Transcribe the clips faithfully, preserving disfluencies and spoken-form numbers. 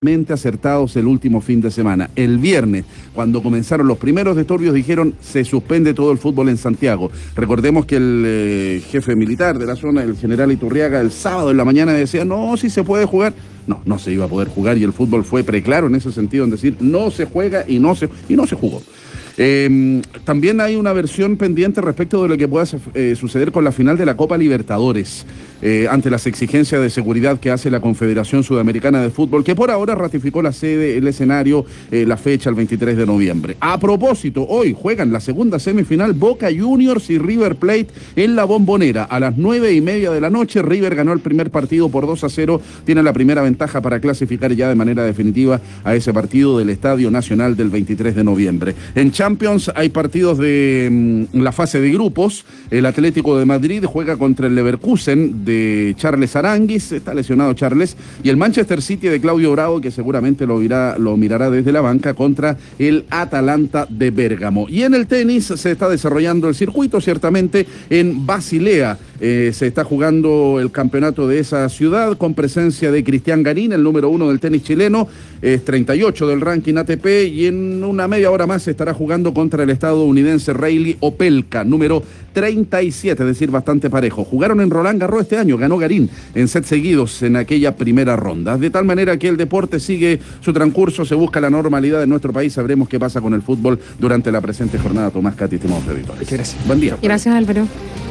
acertados el último fin de semana. El viernes, cuando comenzaron los primeros disturbios, dijeron se suspende todo el fútbol en Santiago. Recordemos que el eh, jefe militar de la zona, el general Iturriaga, el sábado en la mañana decía, no, si se puede jugar. No, no se iba a poder jugar y el fútbol fue preclaro en ese sentido, en decir, no se juega y no se, y no se jugó. Eh, también hay una versión pendiente respecto de lo que pueda eh, suceder con la final de la Copa Libertadores, eh, ante las exigencias de seguridad que hace la Confederación Sudamericana de Fútbol, que por ahora ratificó la sede, el escenario, eh, la fecha, el veintitrés de noviembre. A propósito, hoy juegan la segunda semifinal Boca Juniors y River Plate en la Bombonera. A las nueve y media de la noche, River ganó el primer partido por dos a cero, tiene la primera ventaja para clasificar ya de manera definitiva a ese partido del Estadio Nacional del veintitrés de noviembre. En Champions hay partidos de mm, la fase de grupos. El Atlético de Madrid juega contra el Leverkusen de Charles Aranguis, está lesionado Charles, y el Manchester City de Claudio Bravo, que seguramente lo, irá, lo mirará desde la banca, contra el Atalanta de Bérgamo. Y en el tenis se está desarrollando el circuito, ciertamente en Basilea. Eh, se está jugando el campeonato de esa ciudad con presencia de Cristian Garín, el número uno del tenis chileno, es treinta y ocho del ranking A T P, y en una media hora más se estará jugando contra el estadounidense Reilly Opelka, número treinta y siete, es decir, bastante parejo. Jugaron en Roland Garros este año, ganó Garín en set seguidos en aquella primera ronda. De tal manera que el deporte sigue su transcurso, se busca la normalidad en nuestro país, sabremos qué pasa con el fútbol durante la presente jornada. Tomás, Katy, estimados editores. Muchas gracias. Buen día. Gracias, Álvaro.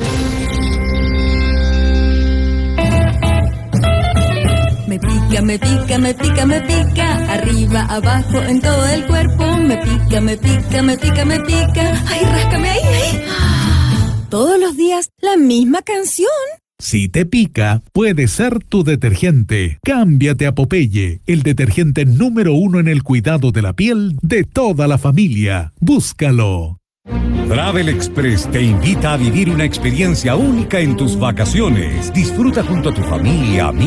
Me pica, me pica, me pica, me pica, arriba, abajo, en todo el cuerpo. Me pica, me pica, me pica, me pica. Ay, ráscame ahí, ahí. Todos los días la misma canción. Si te pica, puede ser tu detergente. Cámbiate a Popeye, el detergente número uno en el cuidado de la piel de toda la familia. Búscalo. Travel Express te invita a vivir una experiencia única en tus vacaciones. Disfruta junto a tu familia, amigos